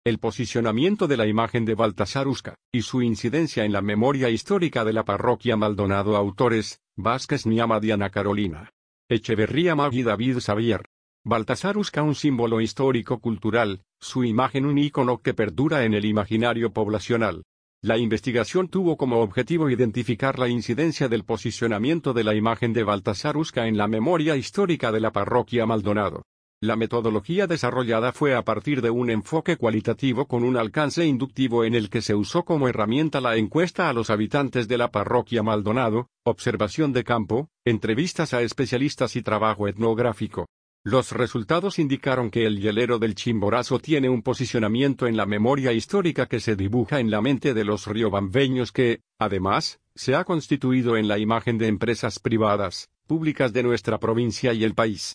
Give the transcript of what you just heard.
El posicionamiento de la imagen de Baltasar Usca, y su incidencia en la memoria histórica de la parroquia Maldonado. Autores: Vázquez Niama, Diana Carolina Echeverría, Magui, David Xavier. Baltasar Usca, un símbolo histórico-cultural, su imagen un ícono que perdura en el imaginario poblacional. La investigación tuvo como objetivo identificar la incidencia del posicionamiento de la imagen de Baltasar Usca en la memoria histórica de la parroquia Maldonado. La metodología desarrollada fue a partir de un enfoque cualitativo con un alcance inductivo en el que se usó como herramienta la encuesta a los habitantes de la parroquia Maldonado, observación de campo, entrevistas a especialistas y trabajo etnográfico. Los resultados indicaron que el hielero del Chimborazo tiene un posicionamiento en la memoria histórica que se dibuja en la mente de los riobambeños que, además, se ha constituido en la imagen de empresas privadas, públicas de nuestra provincia y el país.